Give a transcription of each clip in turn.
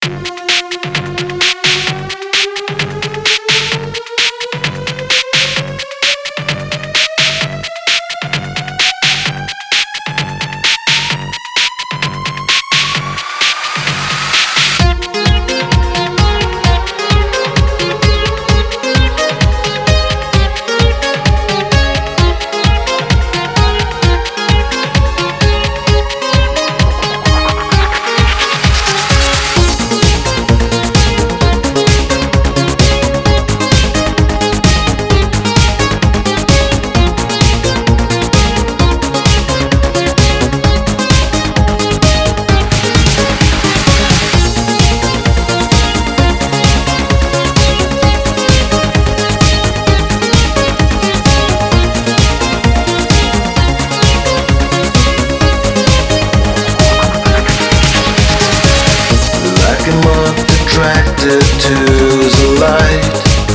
Attracted to the light,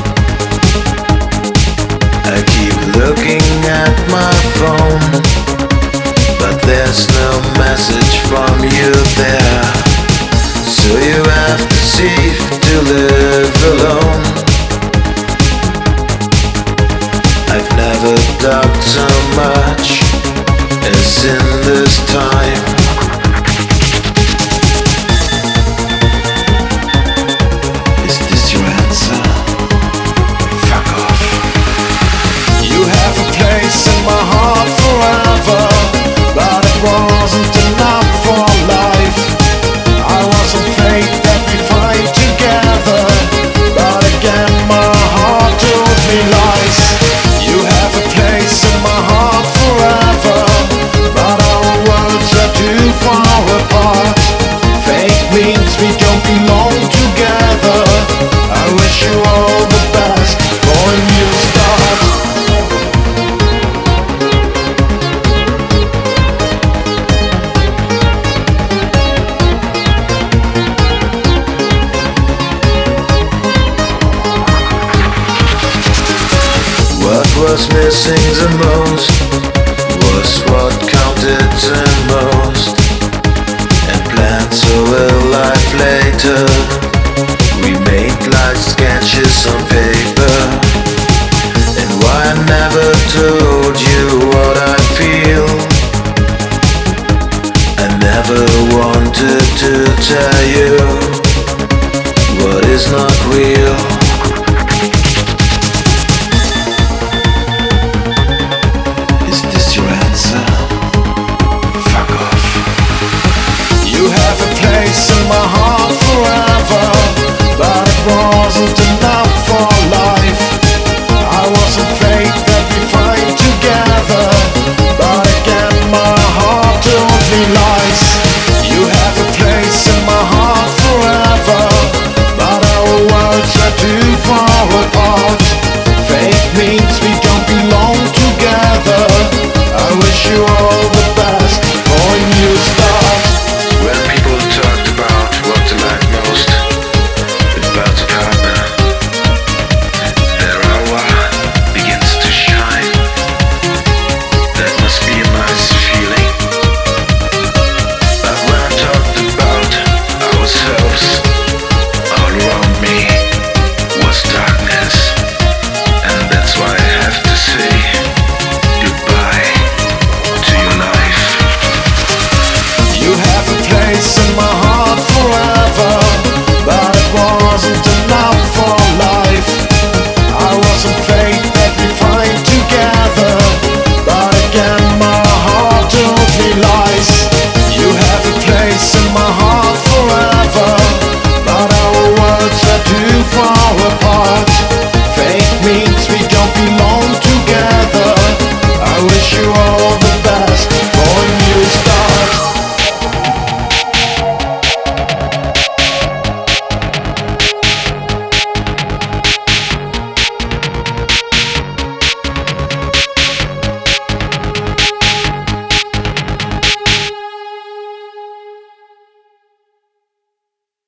I keep looking at my phone, but there's no message from you there. So you have to cease to live alone. I've never talked so much as in this time. We don't belong together. I wish you all the best for a new start. What was missing the most was what counted the most. And planned so a life later, we made like sketches on paper. And why I never told you what I feel, I never wanted to tell you what is not real.